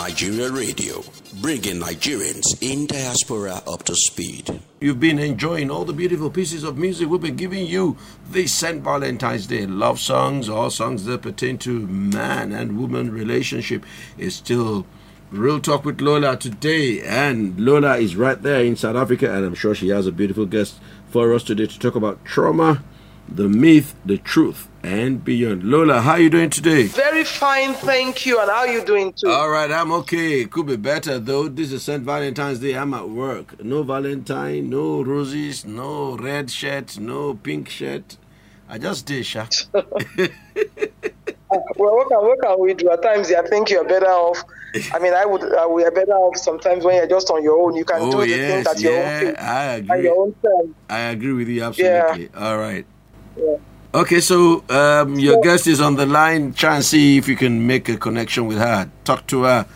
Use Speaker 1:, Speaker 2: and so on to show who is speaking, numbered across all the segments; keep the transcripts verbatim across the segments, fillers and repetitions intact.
Speaker 1: Nigeria Radio, bringing Nigerians in diaspora up to speed.
Speaker 2: You've been enjoying all the beautiful pieces of music we've been giving you this Saint Valentine's Day. Love songs, all songs that pertain to man and woman relationship. Is still Real Talk with Lola today, and Lola is right there in South Africa, and I'm sure she has a beautiful guest for us today to talk about trauma, the myth, the truth, and beyond. Lola, how are you doing today?
Speaker 3: Very fine, thank you. And how are you doing too?
Speaker 2: All right, I'm okay. Could be better though. This is Saint Valentine's Day. I'm at work. No Valentine, no roses, no red shirt, no pink shirt. I just did, Sha.
Speaker 3: Well, what can, what can we do? At times, I think you're better off. I mean, I would. Uh, we are better off sometimes when you're just on your own. You can
Speaker 2: oh,
Speaker 3: do the
Speaker 2: yes,
Speaker 3: things at
Speaker 2: yeah,
Speaker 3: your own pace,
Speaker 2: I agree.
Speaker 3: at your own time.
Speaker 2: I agree with you absolutely.
Speaker 3: Yeah.
Speaker 2: All right.
Speaker 3: Yeah.
Speaker 2: Okay, so um, your guest is on the line. Try and see if you can make a connection with her. Talk to her.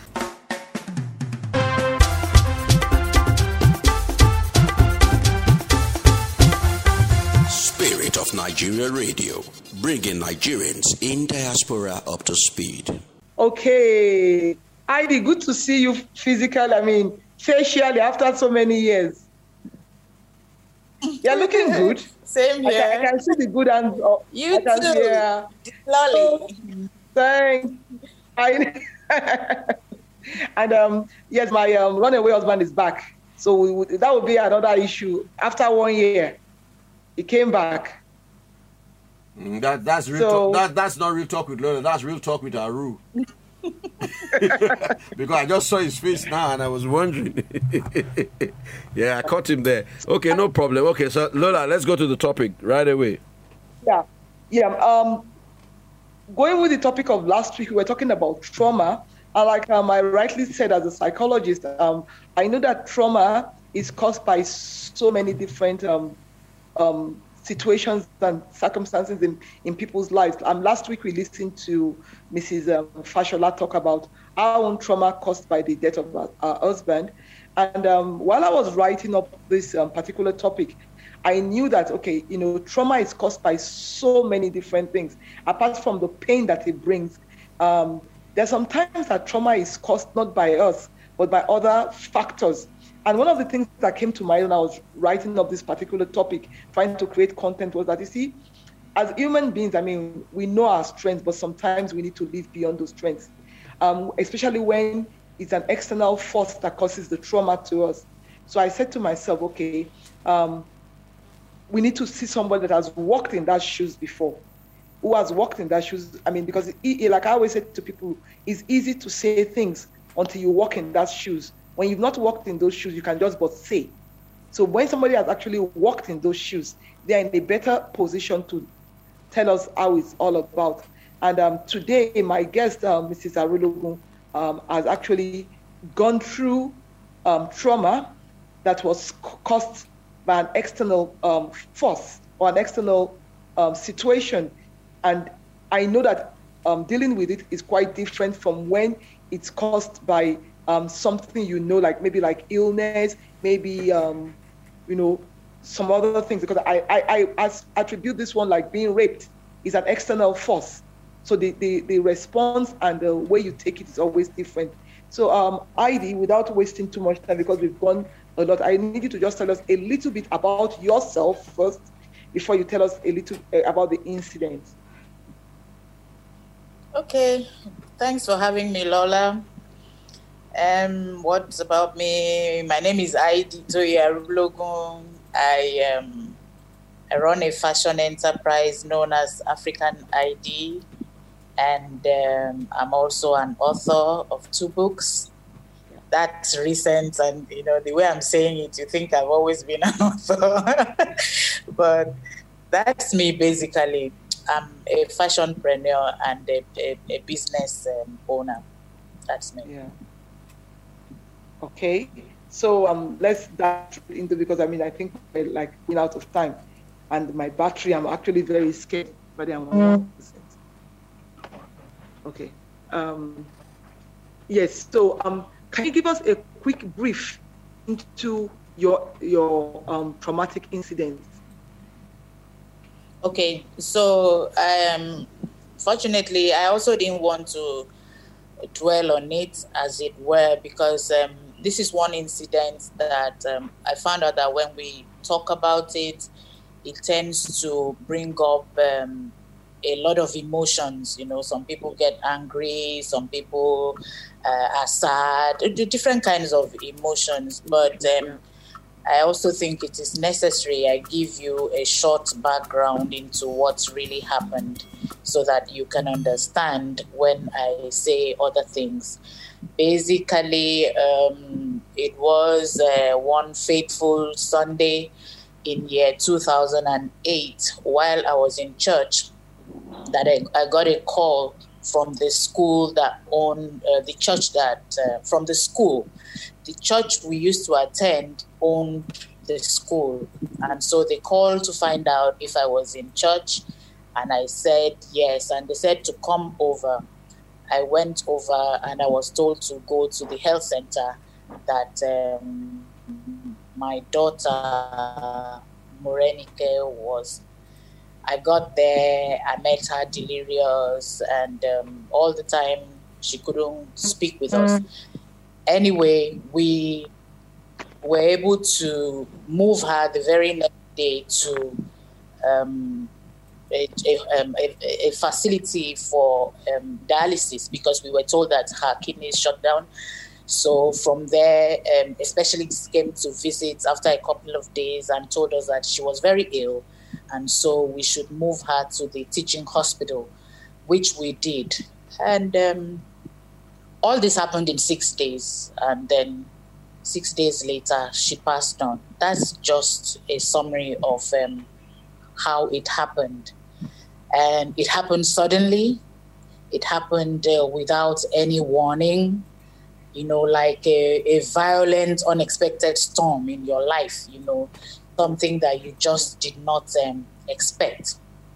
Speaker 1: Spirit of Nigeria Radio, bringing Nigerians in diaspora up to speed.
Speaker 3: Okay. Heidi, good to see you physically, I mean, facially after so many years. You're looking good.
Speaker 4: Same here.
Speaker 3: I can, I can see the good and uh,
Speaker 4: you
Speaker 3: I can,
Speaker 4: too.
Speaker 3: Yeah.
Speaker 4: Lolly.
Speaker 3: Thanks. I, and um, yes, my um, runaway husband is back. So we would, that would be another issue. After one year, he came back.
Speaker 2: Mm, that that's real.
Speaker 3: So,
Speaker 2: talk. That that's not Real Talk with Lola. That's Real Talk with Aru. Because I just saw his face now and I was wondering. Yeah, I caught him there. Okay, no problem. Okay, so Lola, let's go to the topic right away.
Speaker 3: Yeah, yeah. Um, going with the topic of last week, we were talking about trauma. And like um, I rightly said, as a psychologist, um, I know that trauma is caused by so many different um, um, situations and circumstances in, in people's lives. Um, last week, we listened to Missus Um, Fashola talk about our own trauma caused by the death of our, our husband. And um, while I was writing up this um, particular topic, I knew that, okay, you know, trauma is caused by so many different things. Apart from the pain that it brings, um, there's sometimes that trauma is caused not by us, but by other factors. And one of the things that came to mind when I was writing up this particular topic, trying to create content, was that, you see, as human beings, I mean, we know our strengths, but sometimes we need to live beyond those strengths, um, especially when it's an external force that causes the trauma to us. So I said to myself, okay, um, we need to see somebody that has walked in that shoes before, who has walked in that shoes. I mean, because it, like I always say to people, it's easy to say things until you walk in that shoes. When you've not walked in those shoes, you can just but say. So when somebody has actually walked in those shoes, they're in a better position to tell us how it's all about. And um, today, my guest, um, Missus Arulogun, um, has actually gone through um, trauma that was caused by an external um, force or an external um, situation. And I know that um, dealing with it is quite different from when it's caused by um, something, you know, like maybe like illness, maybe, um, you know, some other things. Because I, I, I attribute this one like being raped is an external force. So the, the, the response and the way you take it is always different. So um, Heidi, without wasting too much time, because we've gone a lot, I need you to just tell us a little bit about yourself first, before you tell us a little uh, about the incident.
Speaker 4: Okay, thanks for having me, Lola. Um, what's about me? My name is Heidi Toye Arulogun. I um, I run a fashion enterprise known as African I D, and um, I'm also an author of two books. That's recent, and you know the way I'm saying it, you think I've always been an author, but that's me basically. I'm a fashionpreneur and a, a, a business um, owner. That's me.
Speaker 3: Yeah. Okay. So um, let's dive into, because I mean I think we're like we're out of time, and my battery, I'm actually very scared, but I'm on one percent. Okay. Um, yes. So um, can you give us a quick brief into your your um, traumatic incident?
Speaker 4: Okay, so um, fortunately, I also didn't want to dwell on it, as it were, because um, this is one incident that um, I found out that when we talk about it, it tends to bring up um, a lot of emotions. You know, some people get angry, some people uh, are sad, different kinds of emotions. But um, I also think it is necessary I give you a short background into what's really happened so that you can understand when I say other things. Basically, um, it was uh, one fateful Sunday in year two thousand eight while I was in church that I, I got a call from the school that owned uh, the church that, uh, from the school. The church we used to attend owned the school. And so they called to find out if I was in church. And I said yes. And they said to come over. I went over and I was told to go to the health center that um, my daughter, Morenike, was. I got there, I met her delirious, and um, all the time she couldn't speak with us. Anyway, we were able to move her the very next day to um, a, a, um, a, a facility for um, dialysis because we were told that her kidneys shut down. So from there, um, a specialist came to visit after a couple of days and told us that she was very ill. And so we should move her to the teaching hospital, which we did. And um, all this happened in six days. And then six days later, she passed on. That's just a summary of um, how it happened. And it happened suddenly. It happened uh, without any warning, you know, like a, a violent, unexpected storm in your life, you know, something that you just did not um, expect.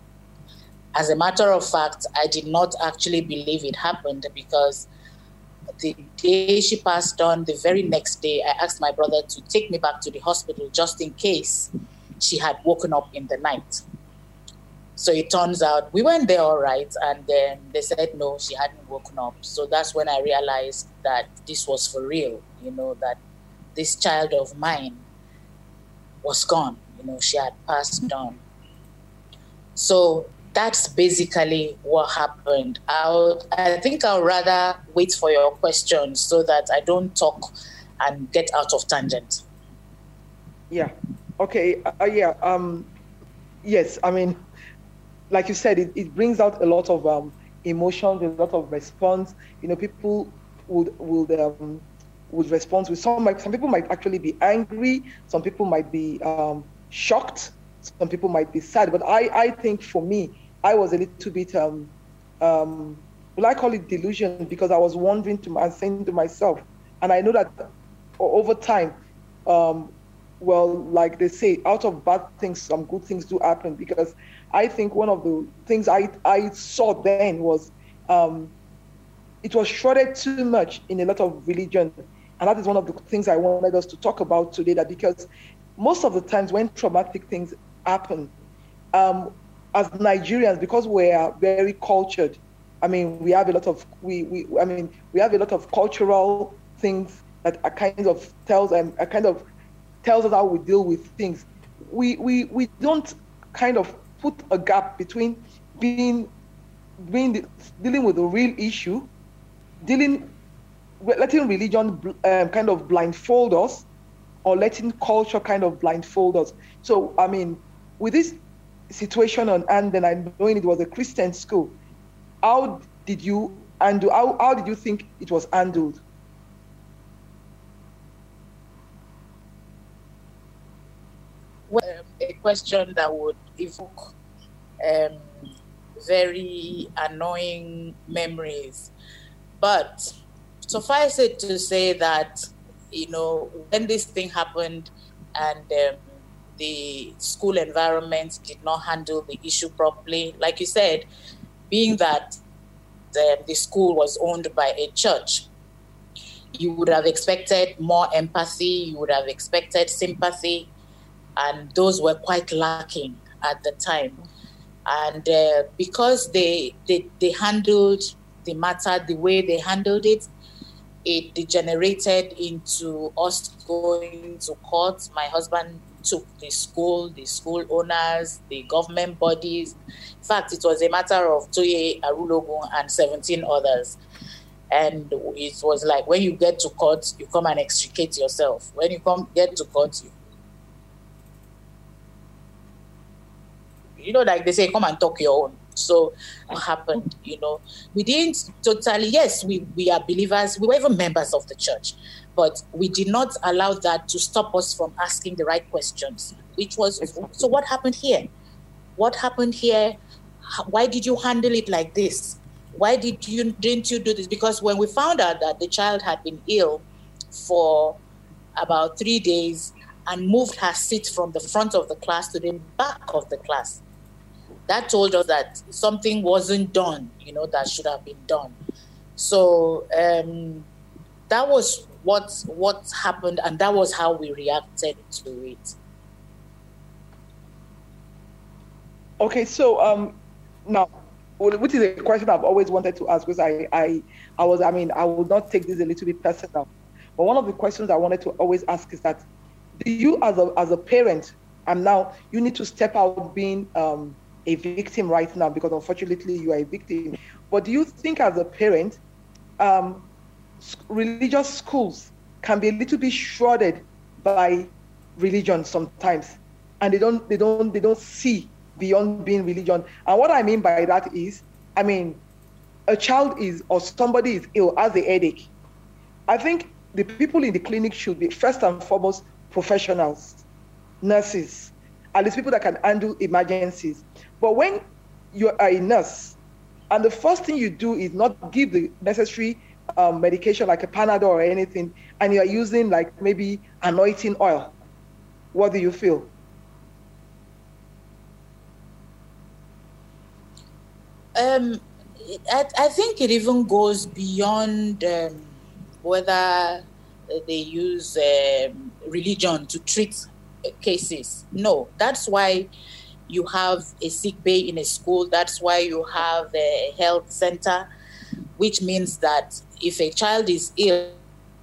Speaker 4: As a matter of fact, I did not actually believe it happened because the day she passed on, the very next day, I asked my brother to take me back to the hospital just in case she had woken up in the night. So it turns out we went there all right, and then they said no, she hadn't woken up. So that's when I realized that this was for real, you know, that this child of mine was gone, you know, she had passed on. So that's basically what happened. I'll, I think I'll rather wait for your questions so that I don't talk and get out of tangent.
Speaker 3: Yeah. Okay. Uh, yeah. Um. Yes. I mean, like you said, it, it brings out a lot of um, emotions, a lot of response. You know, people would would um, would respond with some. Some people might actually be angry. Some people might be um, shocked. Some people might be sad. But I, I think for me, I was a little bit, um, um, well, I call it delusion, because I was wondering to and saying to myself, and I know that over time, um, well, like they say, out of bad things, some good things do happen. Because I think one of the things I, I saw then was um, it was shrouded too much in a lot of religion. And that is one of the things I wanted us to talk about today, that because most of the times when traumatic things happen, um, as Nigerians, because we are very cultured, I mean, we have a lot of, we, we I mean, we have a lot of cultural things that are kind of tells and um, kind of tells us how we deal with things. We, we, we don't kind of put a gap between being, being the, dealing with the real issue, dealing, letting religion um, kind of blindfold us, or letting culture kind of blindfold us. So, I mean, with this situation on hand, and I knowing it was a Christian school, how did you handle, how, how did you think it was handled?
Speaker 4: Well, a question that would evoke um, very annoying memories. But suffice it to say that, you know, when this thing happened and um, the school environment did not handle the issue properly, like you said, being that the, the school was owned by a church, you would have expected more empathy, you would have expected sympathy, and those were quite lacking at the time. And uh, because they, they they handled the matter the way they handled it. It degenerated into us going to court. My husband took the school, the school owners, the government bodies. In fact, it was a matter of Toye Arulogun and seventeen others. And it was like, when you get to court, you come and extricate yourself. When you come get to court, you, you know, like they say, come and talk your own. So what happened, you know, we didn't totally, yes, we, we are believers, we were even members of the church, but we did not allow that to stop us from asking the right questions, which was, so what happened here? What happened here? Why did you handle it like this? Why did you, didn't you do this? Because when we found out that the child had been ill for about three days and moved her seat from the front of the class to the back of the class, that told us that something wasn't done, you know, that should have been done. So um, that was what what happened, and that was how we reacted to it.
Speaker 3: Okay, so um, now, which is a question I've always wanted to ask, because I, I, I was, I mean, I would not take this a little bit personal, but one of the questions I wanted to always ask is that, do you as a as a parent, and now you need to step out being um, a victim right now, because unfortunately you are a victim. But do you think as a parent, um, religious schools can be a little bit shrouded by religion sometimes, and they don't they don't they don't see beyond being religion? And what I mean by that is, I mean, a child is or somebody is ill, has a headache. I think the people in the clinic should be first and foremost professionals, nurses, at least people that can handle emergencies. But when you are a nurse, and the first thing you do is not give the necessary um, medication like a Panadol or anything, and you're using like maybe anointing oil, what do you feel?
Speaker 4: Um, I, I think it even goes beyond um, whether they use um, religion to treat cases. No, that's why you have a sick bay in a school. That's why you have a health center, which means that if a child is ill,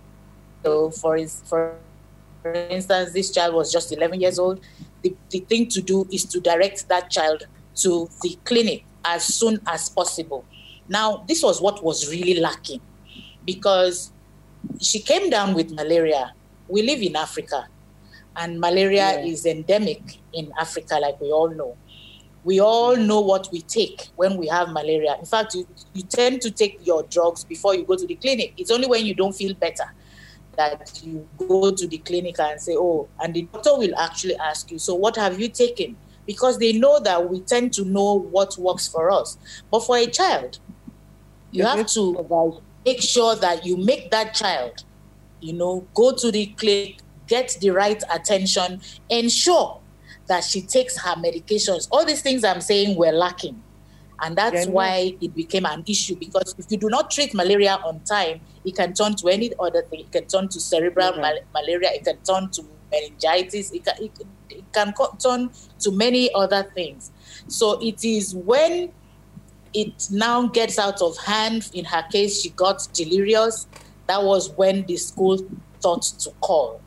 Speaker 4: so for, for instance, this child was just eleven years old, the, the thing to do is to direct that child to the clinic as soon as possible. Now, this was what was really lacking, because she came down with malaria. We live in Africa, and malaria yeah. is endemic in Africa, like we all know. We all know what we take when we have malaria. In fact, you, you tend to take your drugs before you go to the clinic. It's only when you don't feel better that you go to the clinic and say, oh, and the doctor will actually ask you, so what have you taken? Because they know that we tend to know what works for us. But for a child, you have to make sure that you make that child, you know, go to the clinic, get the right attention, ensure that she takes her medications. All these things I'm saying were lacking. And that's yeah, why it became an issue, because if you do not treat malaria on time, it can turn to any other thing. It can turn to cerebral yeah. mal- malaria. It can turn to meningitis. It can, it, it can turn to many other things. So it is when it now gets out of hand. In her case, she got delirious. That was when the school thought to call.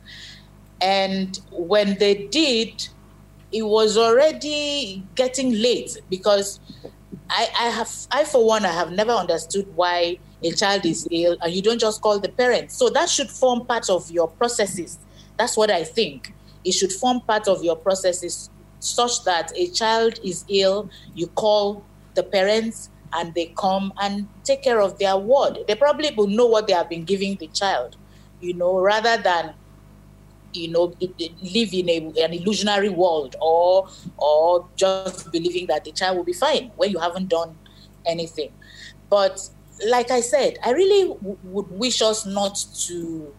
Speaker 4: And when they did, it was already getting late, because I, I have, I for one, I have never understood why a child is ill and you don't just call the parents. So that should form part of your processes. That's what I think. It should form part of your processes, such that a child is ill, you call the parents and they come and take care of their ward. They probably will know what they have been giving the child, you know, rather than, you know, live in a, an illusionary world, or or just believing that the child will be fine when you haven't done anything. But like I said, I really w- would wish us not to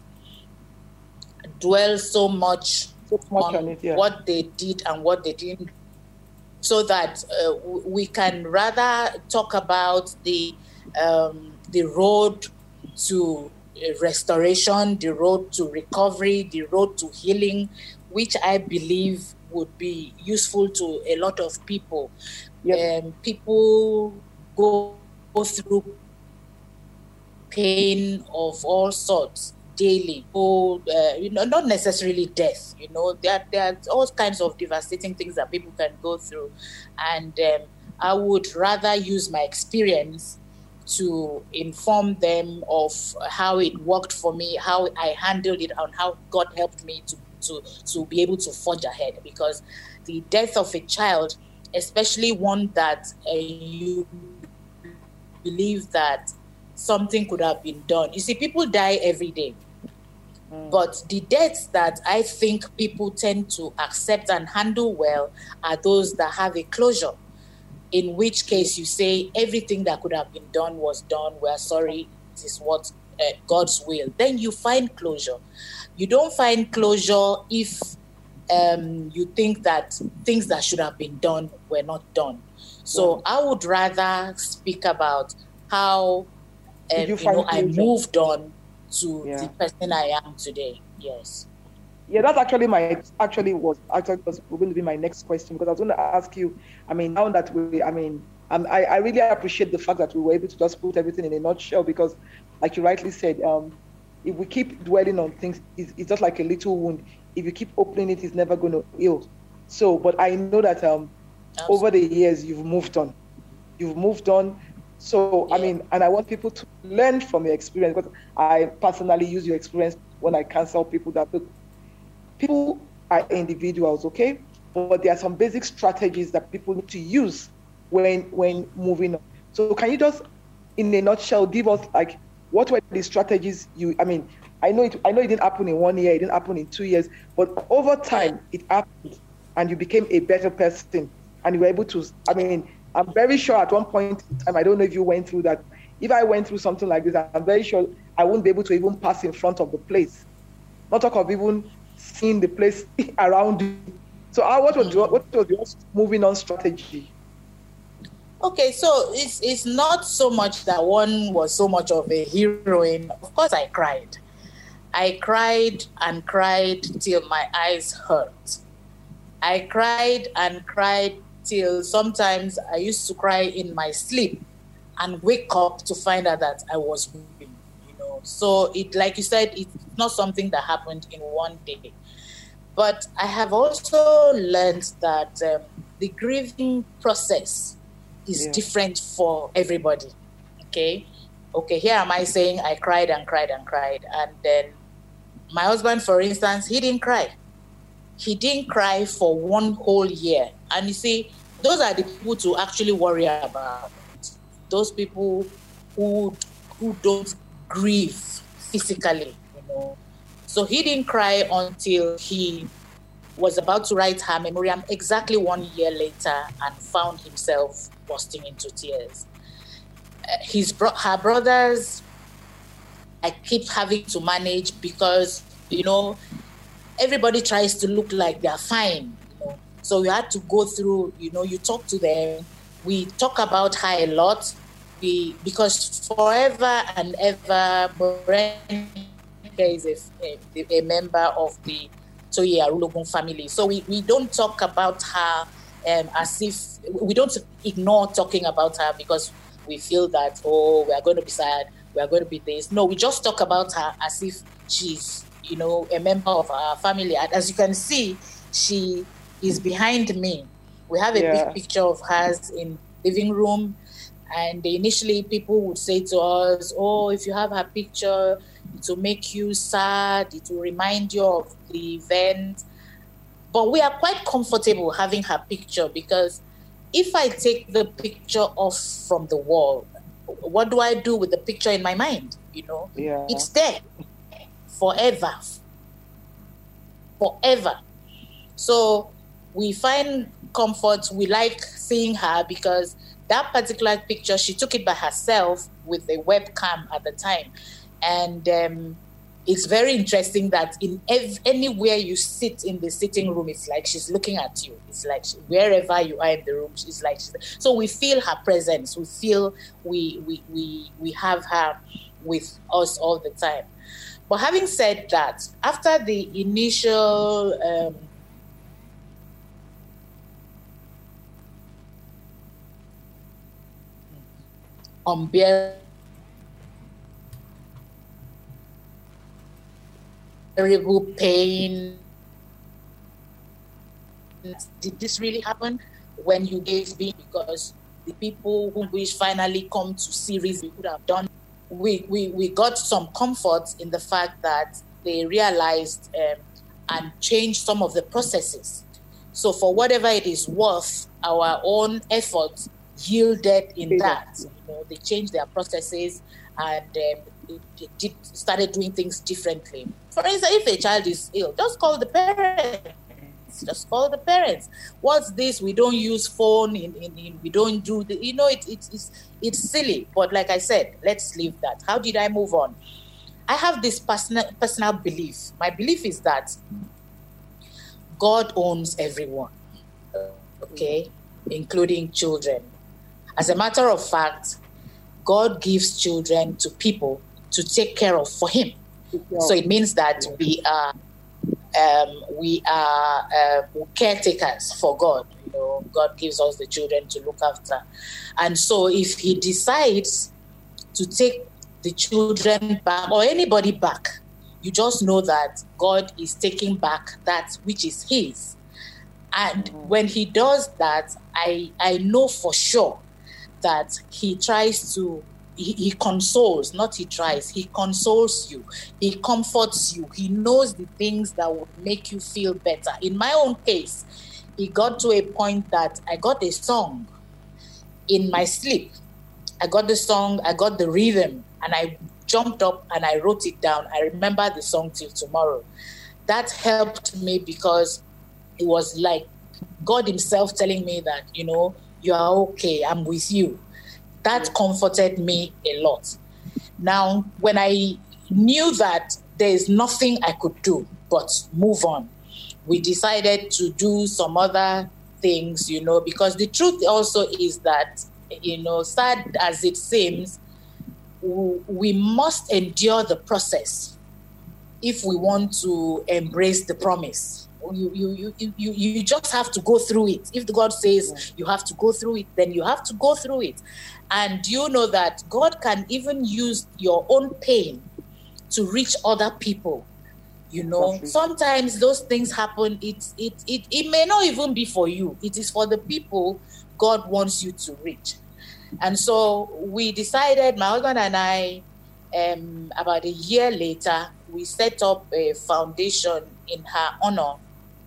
Speaker 4: dwell so much, so much on, on it, yeah. what they did and what they didn't, so that uh, we can rather talk about the um, the road to restoration, the road to recovery, the road to healing, which I believe would be useful to a lot of people. Yep. Um, people go, go through pain of all sorts daily. So, uh, you know, not necessarily death. You know, there there are all kinds of devastating things that people can go through, and um, I would rather use my experience to inform them of how it worked for me, how I handled it, and how God helped me to, to, to be able to forge ahead. Because the death of a child, especially one that uh, you believe that something could have been done. You see, people die every day. Mm. But the deaths that I think people tend to accept and handle well are those that have a closure. In which case you say everything that could have been done was done. We're sorry. It is what uh, God's will. Then you find closure. You don't find closure if um, you think that things that should have been done were not done. So I would rather speak about how um, you, you know I moved on to yeah. the person I am today. Yes.
Speaker 3: Yeah, that's actually my actually was actually was going to be my next question, because I was going to ask you. I mean, now that we, I mean, um, I I really appreciate the fact that we were able to just put everything in a nutshell, because, like you rightly said, um, if we keep dwelling on things, it's, it's just like a little wound. If you keep opening it, it's never going to heal. So, but I know that um, over the years you've moved on, you've moved on. So yeah. I mean, and I want people to learn from your experience, because I personally use your experience when I counsel people that look. People are individuals, okay? But there are some basic strategies that people need to use when when moving on. So can you just, in a nutshell, give us like what were the strategies you? I mean, I know it. I know it didn't happen in one year. It didn't happen in two years. But over time, it happened, and you became a better person, and you were able to. I mean, I'm very sure at one point in time, I don't know if you went through that. If I went through something like this, I'm very sure I wouldn't be able to even pass in front of the place. Not talk of even seeing the place around you. So uh, what was your, what was your moving on strategy?
Speaker 4: Okay, so it's it's not so much that one was so much of a heroine. Of course I cried. I cried and cried till my eyes hurt. I cried and cried till sometimes I used to cry in my sleep and wake up to find out that I was weeping. So it, like you said, it's not something that happened in one day. But I have also learned that um, the grieving process is yeah. different for everybody. Okay? Okay, here am I saying I cried and cried and cried. And then my husband, for instance, he didn't cry. He didn't cry for one whole year. And you see, those are the people to actually worry about. Those people who who don't grieve physically, you know. So he didn't cry until he was about to write her memoriam exactly one year later and found himself bursting into tears. Uh, his bro- her brothers, I keep having to manage because, you know, everybody tries to look like they're fine, you know. So we had to go through, you know, you talk to them. We talk about her a lot. We, because forever and ever, Morenike is a, a, a member of the Toye Arulogun family. So we, we don't talk about her um, as if, we don't ignore talking about her because we feel that, oh, we are going to be sad, we are going to be this. No, we just talk about her as if she's, you know, a member of our family. And as you can see, she is behind me. We have a yeah. big picture of hers in living room. And initially people would say to us, oh, if you have her picture, it will make you sad, it will remind you of the event. But we are quite comfortable having her picture because if I take the picture off from the wall, what do I do with the picture in my mind? You know,
Speaker 3: yeah.
Speaker 4: It's there forever, forever. So we find comfort. We like seeing her because that particular picture, she took it by herself with a webcam at the time. And um, it's very interesting that in ev- anywhere you sit in the sitting room, it's like she's looking at you. It's like she, wherever you are in the room, she's like, she's, so we feel her presence. We feel we, we, we, we have her with us all the time. But having said that, after the initial um, unbearable terrible pain. Did this really happen? When you gave me, because the people who we finally come to see reason we could have done, we, we, we got some comfort in the fact that they realized um, and changed some of the processes. So for whatever it is worth, our own efforts yielded in that. You know, they changed their processes and um, they did, started doing things differently. For instance, if a child is ill, just call the parents. Just call the parents. What's this? We don't use phone. In, in, in we don't do the. You know, it, it, it's it's silly. But like I said, let's leave that. How did I move on? I have this personal personal belief. My belief is that God owns everyone. Okay, including children. As a matter of fact, God gives children to people to take care of for Him. So it means that we are. Um, we are uh, caretakers for God. You know, God gives us the children to look after. And so if He decides to take the children back or anybody back, you just know that God is taking back that which is His. And mm-hmm. when He does that, I, I know for sure that He tries to He, he consoles, not he tries. He consoles you. He comforts you. He knows the things that would make you feel better. In my own case, it got to a point that I got a song in my sleep. I got the song, I got the rhythm, and I jumped up and I wrote it down. I remember the song till tomorrow. That helped me because it was like God Himself telling me that, you know, you are okay, I'm with you. That comforted me a lot. Now, when I knew that there is nothing I could do but move on, we decided to do some other things, you know, because the truth also is that, you know, sad as it seems, we must endure the process if we want to embrace the promise. You, you, you, you, you just have to go through it. If the God says you have to go through it, then you have to go through it. And you know that God can even use your own pain to reach other people. You know, sometimes those things happen. It, it, it, it may not even be for you. It is for the people God wants you to reach. And so we decided, my husband and I, um, about a year later, we set up a foundation in her honor.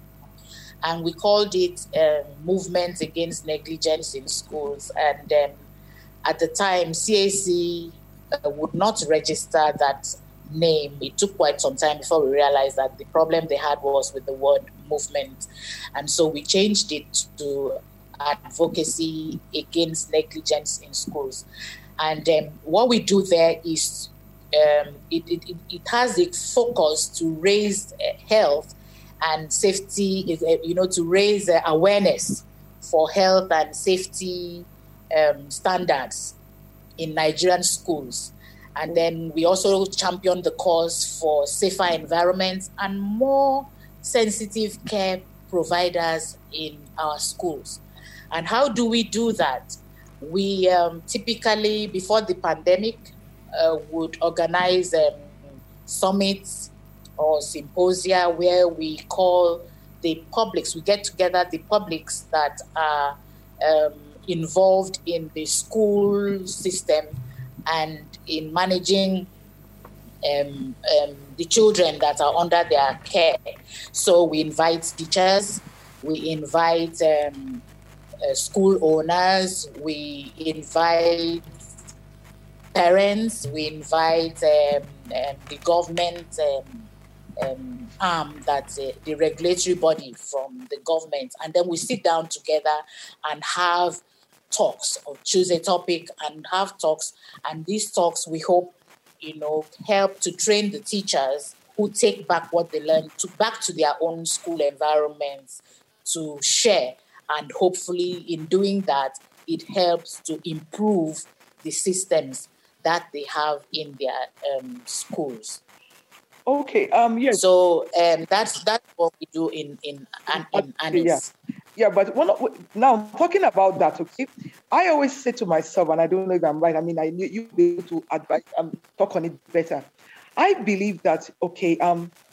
Speaker 4: And we called it um, Movement Against Negligence in Schools. And um, at the time, C A C uh, would not register that name. It took quite some time before we realized that the problem they had was with the word movement. And so we changed it to Advocacy Against Negligence in Schools. And um, what we do there is um, it, it, it has a focus to raise uh, health and safety, is uh, you know, to raise uh, awareness for health and safety um, standards in Nigerian schools. And then we also champion the cause for safer environments and more sensitive care providers in our schools. And how do we do that? We um, typically, before the pandemic, uh, would organize um, summits or symposia where we call the publics, we get together the publics that are um, involved in the school system and in managing um, um, the children that are under their care. So we invite teachers, we invite um, uh, school owners, we invite parents, we invite um, um, the government um, um, arm, that's uh, the regulatory body from the government. And then we sit down together and have talks, or choose a topic and have talks. And these talks, we hope, you know, help to train the teachers who take back what they learn to back to their own school environments to share. And hopefully in doing that, it helps to improve the systems that they have in their um, schools.
Speaker 3: Okay. Um. Yes.
Speaker 4: So um, that's that's what we do in in in, in
Speaker 3: yeah. Yeah, but one, now talking about that, okay, I always say to myself, and I don't know if I'm right, I mean, I knew you'd be able to advise, um, talk on it better. I believe that, okay, um,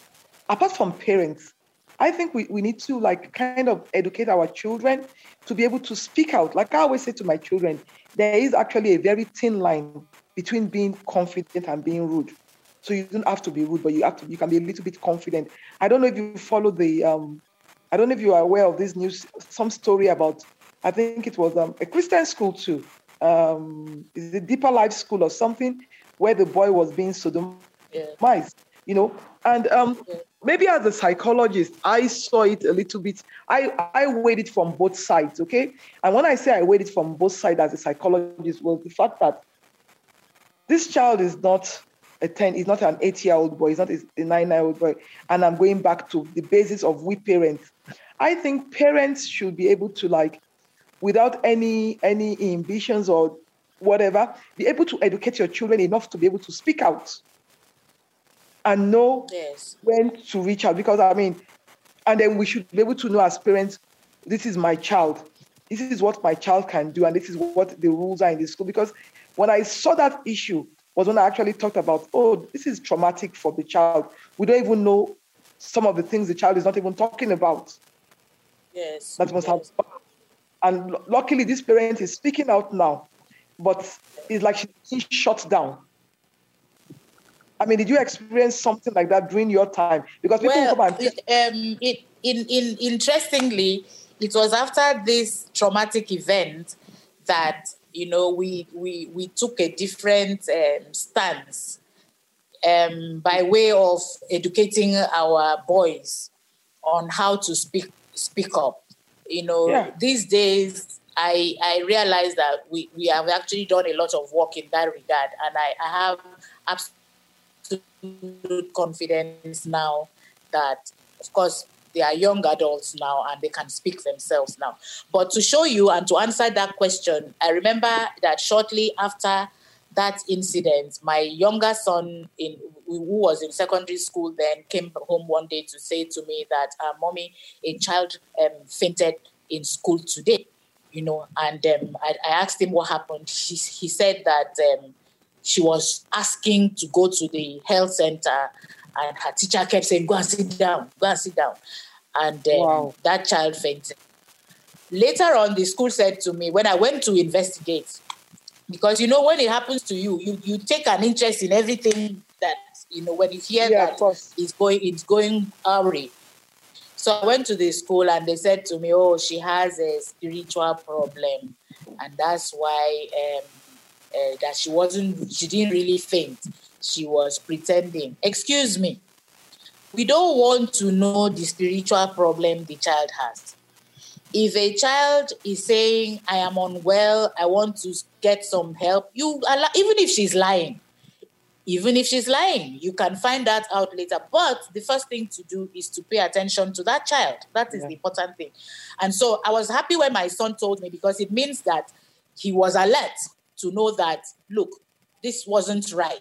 Speaker 3: apart from parents, I think we, we need to like kind of educate our children to be able to speak out. Like I always say to my children, there is actually a very thin line between being confident and being rude. So you don't have to be rude, but you have to, you can be a little bit confident. I don't know if you follow the, um, I don't know if you are aware of this news, some story about, I think it was um, a Christian school too. Um, is it Deeper Life School or something, where the boy was being sodomized, yeah. you know, and um, yeah. maybe as a psychologist, I saw it a little bit. I, I weighed it from both sides, okay? And when I say I weighed it from both sides as a psychologist, was the fact that this child is not a ten, he's not an eight-year-old boy, he's not a nine-year-old boy. And I'm going back to the basis of we parents. I think parents should be able to, like, without any any ambitions or whatever, be able to educate your children enough to be able to speak out and know
Speaker 4: yes.
Speaker 3: when to reach out. Because, I mean, and then we should be able to know as parents, this is my child. This is what my child can do, and this is what the rules are in the school. Because when I saw that issue was when I actually talked about, oh, this is traumatic for the child. We don't even know some of the things the child is not even talking about.
Speaker 4: Yes.
Speaker 3: That must
Speaker 4: yes.
Speaker 3: have. And luckily, this parent is speaking out now, but it's like she's being shut down. I mean, did you experience something like that during your time? Because people
Speaker 4: well,
Speaker 3: come and
Speaker 4: it, um, it, in, in, interestingly, it was after this traumatic event that, you know, we we, we took a different um, stance um, by way of educating our boys on how to speak speak up. You know, yeah. these days, I I realize that we, we have actually done a lot of work in that regard. And I, I have absolute confidence now that, of course, they are young adults now and they can speak themselves now. But to show you and to answer that question, I remember that shortly after that incident, my younger son, in who was in secondary school then, came home one day to say to me that, uh, Mommy, a child um, fainted in school today, you know, and um, I, I asked him what happened. He, he said that um, she was asking to go to the health center and her teacher kept saying, go and sit down, go and sit down. And um, wow. that child fainted. Later on, the school said to me, when I went to investigate, because, you know, when it happens to you, you, you take an interest in everything that, you know, when you hear
Speaker 3: yeah,
Speaker 4: that it's going, it's going awry. So I went to the school and they said to me, oh, she has a spiritual problem. And that's why um, uh, that she wasn't, she didn't really faint. She was pretending. Excuse me. We don't want to know the spiritual problem the child has. If a child is saying, I am unwell, I want to get some help, you allow, even if she's lying, even if she's lying, you can find that out later. But the first thing to do is to pay attention to that child. That is yeah. the important thing. And so I was happy when my son told me, because it means that he was alert to know that, look, this wasn't right.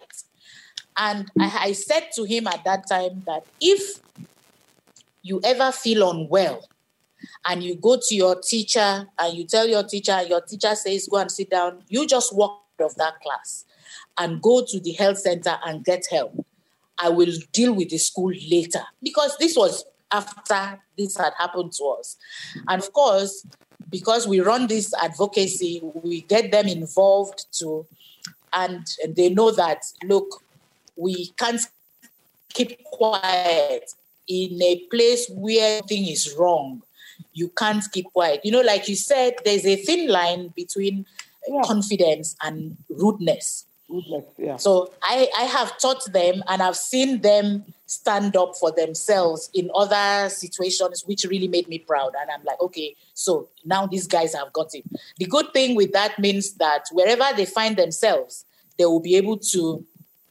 Speaker 4: And I, I said to him at that time that if you ever feel unwell, and you go to your teacher and you tell your teacher, and your teacher says, go and sit down, you just walk out of that class and go to the health center and get help. I will deal with the school later. Because this was after this had happened to us. And of course, because we run this advocacy, we get them involved too. And they know that, look, we can't keep quiet in a place where thing is wrong. You can't keep quiet. You know, like you said, there's a thin line between yeah. confidence and rudeness.
Speaker 3: Rudeness, yeah.
Speaker 4: So I, I have taught them and I've seen them stand up for themselves in other situations, which really made me proud. And I'm like, okay, so now these guys have got it. The good thing with that means that wherever they find themselves, they will be able to,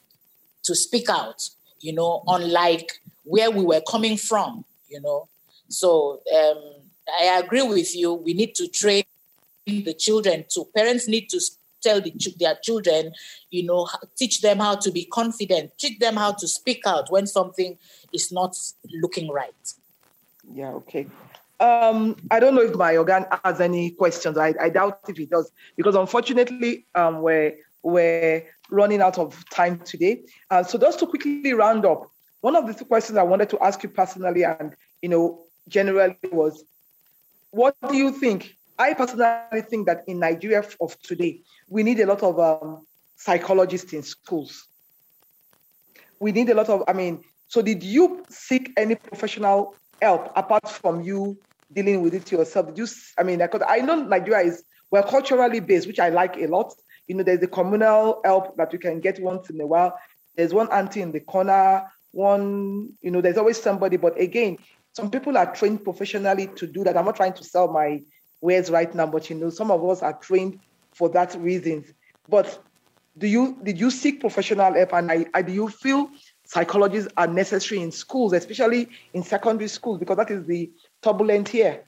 Speaker 4: to speak out, you know, unlike where we were coming from, you know. So um, I agree with you. We need to train the children too. Parents need to tell the, their children, you know, teach them how to be confident, teach them how to speak out when something is not looking right.
Speaker 3: Yeah, okay. Um, I don't know if my organ has any questions. I, I doubt if it does, because unfortunately, um, we're, we're running out of time today. Uh, so just to quickly round up, one of the two questions I wanted to ask you personally and, you know, generally was, what do you think? I personally think that in Nigeria of today, we need a lot of um, psychologists in schools. We need a lot of, I mean, so did you seek any professional help apart from you dealing with it yourself? Did you, I mean, because I know Nigeria is, we're culturally based, which I like a lot. You know, there's the communal help that you can get once in a while. There's one auntie in the corner, one, you know, there's always somebody. But again, some people are trained professionally to do that. I'm not trying to sell my wares right now, but, you know, some of us are trained for that reason. But do you, did you seek professional help? And I, I, do you feel psychologists are necessary in schools, especially in secondary schools, because that is the turbulent here?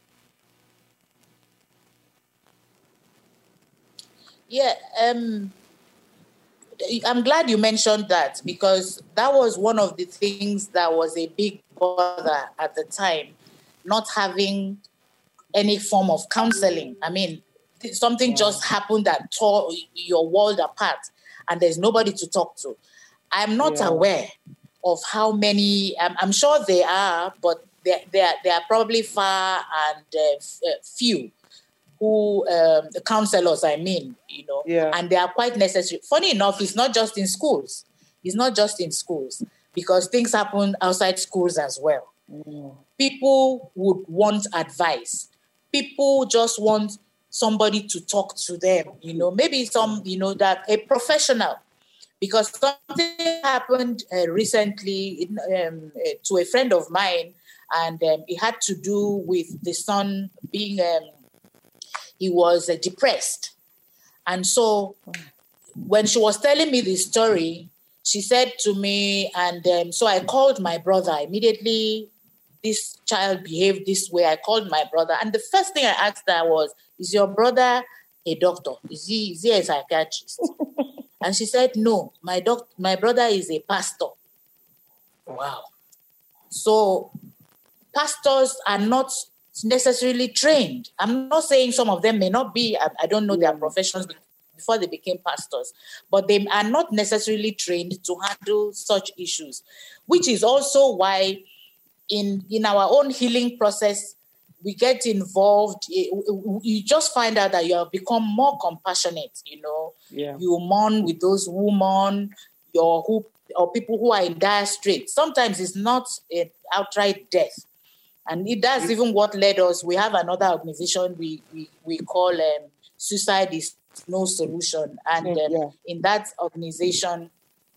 Speaker 4: Yeah, um, I'm glad you mentioned that, because that was one of the things that was a big bother at the time, not having any form of counseling. I mean, something yeah. just happened that tore your world apart, and there's nobody to talk to. I'm not yeah. aware of how many, I'm, I'm sure there are, but they, they, are, they are probably far and uh, f- uh, few. Who um, the counselors, I mean, you know,
Speaker 3: yeah.
Speaker 4: and they are quite necessary. Funny enough, it's not just in schools. It's not just in schools, because things happen outside schools as well.
Speaker 3: Mm.
Speaker 4: People would want advice. People just want somebody to talk to them, you know, maybe some, you know, that a professional, because something happened uh, recently um, uh, to a friend of mine, and um, it had to do with the son being um, he was uh, depressed. And so when she was telling me this story, she said to me, and um, so I called my brother immediately. This child behaved this way. I called my brother. And the first thing I asked her was, is your brother a doctor? Is he, is he a psychiatrist? And she said, no, my doc- my brother is a pastor. Wow. So pastors are not necessarily trained. I'm not saying some of them may not be, I, I don't know their professions before they became pastors, but they are not necessarily trained to handle such issues, which is also why in, in our own healing process, we get involved. You just find out that you have become more compassionate, you know.
Speaker 3: Yeah.
Speaker 4: You mourn with those who mourn, your who, or people who are in dire straits. Sometimes it's not an outright death. And it, that's even what led us. We have another organization we we, we call um, Suicide is No Solution. And um,
Speaker 3: yeah.
Speaker 4: in that organization,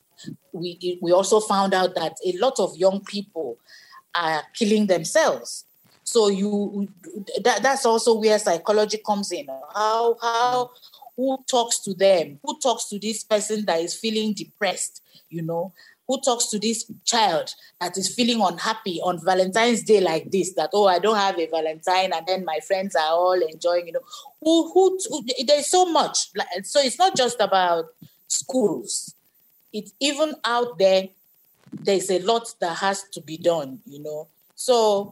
Speaker 4: we we also found out that a lot of young people are killing themselves. So you that, that's also where psychology comes in. How how who talks to them? Who talks to this person that is feeling depressed? You know, who talks to this child that is feeling unhappy on Valentine's Day like this? That, oh, I don't have a Valentine, and then my friends are all enjoying. You know, who who? who there's so much. So it's not just about schools. It's even out there. There's a lot that has to be done. You know. So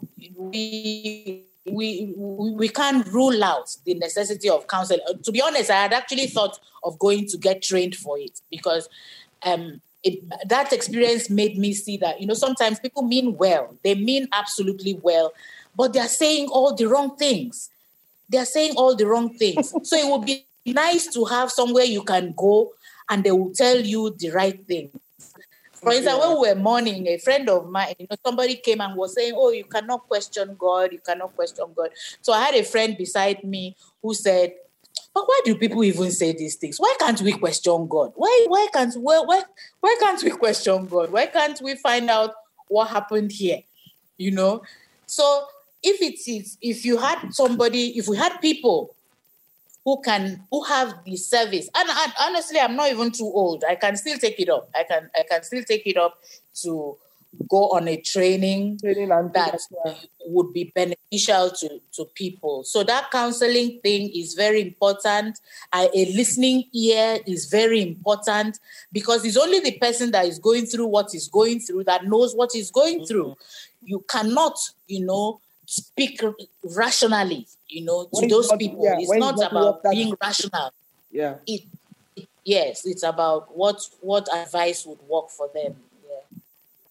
Speaker 4: we we we can't rule out the necessity of counseling. To be honest, I had actually thought of going to get trained for it, because um, it, that experience made me see that, you know, sometimes people mean well. They mean absolutely well, but they're saying all the wrong things. They're saying all the wrong things. So it would be nice to have somewhere you can go and they will tell you the right thing. For instance, when we were mourning, a friend of mine, you know, somebody came and was saying, oh, you cannot question God, you cannot question God. So I had a friend beside me who said, but why do people even say these things? Why can't we question God? Why why can't why, why, why can't we question God? Why can't we find out what happened here? You know? So if it is, if you had somebody, if we had people who can, who have the service. And, and honestly, I'm not even too old. I can still take it up. I can, I can still take it up to go on a training,
Speaker 3: training and
Speaker 4: that would be beneficial to, to people. So that counseling thing is very important. Uh, a listening ear is very important, because it's only the person that is going through what is going through that knows what is going mm-hmm. through. You cannot, you know, speak rationally, you know, to
Speaker 3: when
Speaker 4: those
Speaker 3: not,
Speaker 4: people.
Speaker 3: yeah,
Speaker 4: it's not about being
Speaker 3: that,
Speaker 4: rational.
Speaker 3: Yeah.
Speaker 4: It, it, yes, it's about what what advice would work for them. Yeah.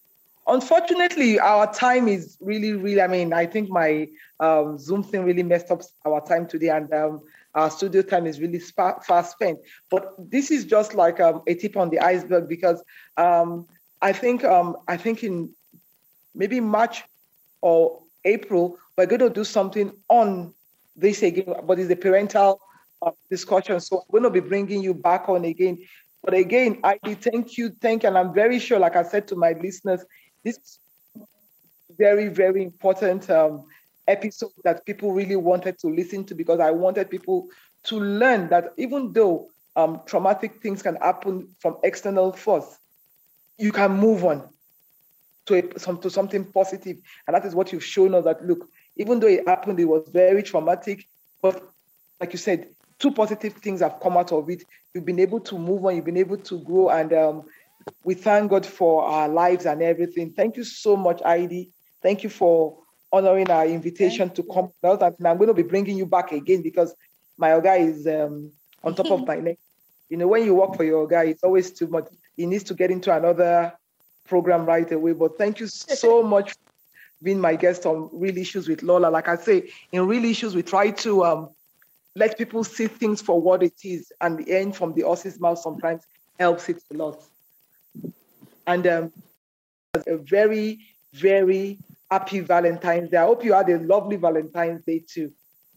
Speaker 3: Unfortunately, our time is really, really, I mean, I think my um, Zoom thing really messed up our time today, and um, our studio time is really spa- fast spent. But this is just like um, a tip on the iceberg, because um, I think um, I think in maybe March or April, we're going to do something on this again, but it's the parental uh, discussion. So I'm going to be bringing you back on again. But again, I thank you, thank you, and I'm very sure, like I said to my listeners, this is very, very important um, episode that people really wanted to listen to, because I wanted people to learn that even though um, traumatic things can happen from external force, you can move on to, a, some, to something positive. And that is what you've shown us, that, look, even though it happened, it was very traumatic, but like you said, two positive things have come out of it. You've been able to move on, you've been able to grow, and um, we thank God for our lives and everything. Thank you so much, Heidi. Thank you for honoring our invitation thank to come out. And I'm going to be bringing you back again, because my guy is um, on top of my neck. You know, when you work for your guy, it's always too much. He needs to get into another program right away. But thank you so much for being my guest on Real Issues with Lola. Like I say, in Real Issues, we try to um, let people see things for what it is, and the end from the horse's mouth sometimes helps it a lot. And um, a very, very happy Valentine's Day. I hope you had a lovely Valentine's Day too.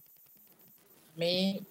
Speaker 4: Me?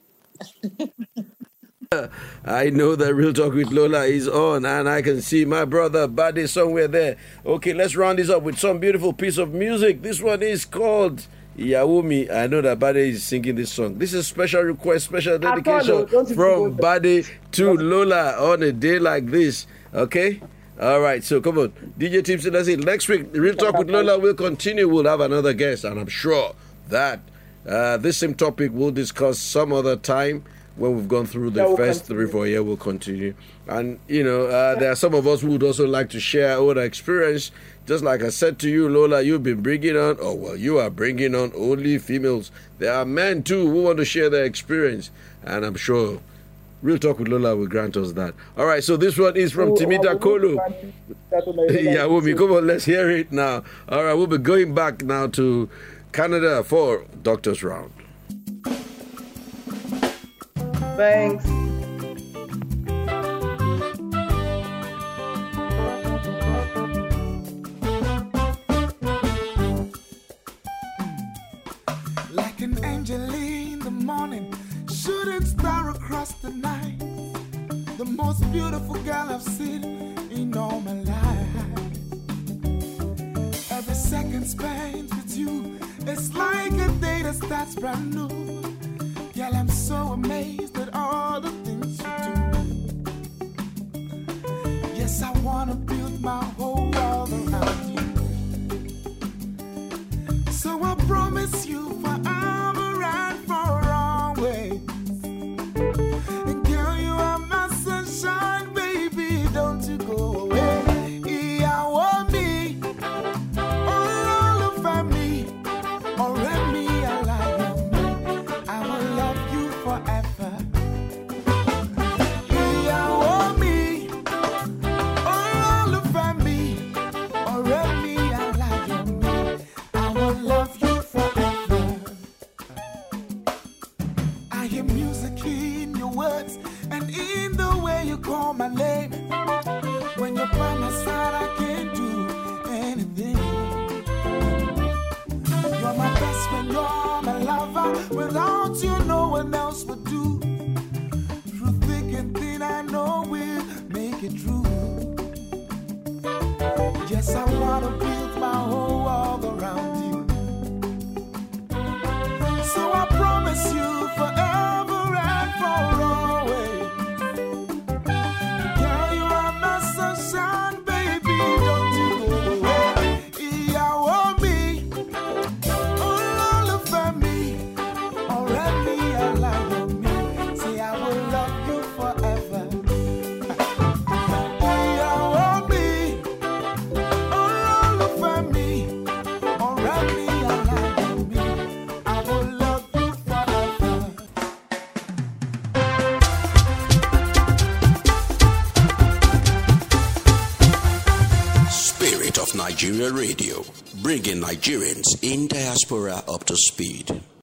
Speaker 2: I know that Real Talk with Lola is on, and I can see my brother Bade somewhere there. Okay, let's round this up with some beautiful piece of music. This one is called Yawomi. I know that Bade is singing this song. This is special request, special dedication from Bade to Lola on a day like this. Okay? All right, so come on. D J Tipsy, that's it. Next week, Real Talk with Lola will continue. We'll have another guest, and I'm sure that uh, this same topic we'll discuss some other time when we've gone through the first three, four years. We'll continue. And, you know, uh, there are some of us who would also like to share our experience. Just like I said to you, Lola, you've been bringing on, oh, well, you are bringing on only females. There are men, too, who want to share their experience. And I'm sure Real Talk with Lola will grant us that. All right, so this one is from oh, Timita Kolo. Yeah, Wumi, come on, let's hear it now. All right, we'll be going back now to Canada for Doctor's Round.
Speaker 3: Thanks.
Speaker 5: Like an angel in the morning, shooting star across the night, the most beautiful girl I've seen in all my life. Every second spent with you, it's like a day that starts brand new. Girl, I'm so amazed at all the things you do. Yes, I wanna build my whole world around you. So I promise you forever and for always. And girl, you are my sunshine, baby, don't you go away. Yeah, I want me, all over me, or me, I like you. I will love you forever. Yeah, I want me, all over me, or me, I like you. I will love you forever. I hear music in your words and in the way you call my name. When you're by my side, I can't do anything. You're my best friend, you're my lover. Without you, no one else would do. Through thick and thin, I know we'll make it true. Yes, I wanna build my whole world around you. So I promise you forever and for always. Girl, you are my sunshine, baby, don't you go away. Yeah, I want me, all over me, or me, I like you.
Speaker 1: State of Nigeria Radio, bringing Nigerians in diaspora up to speed.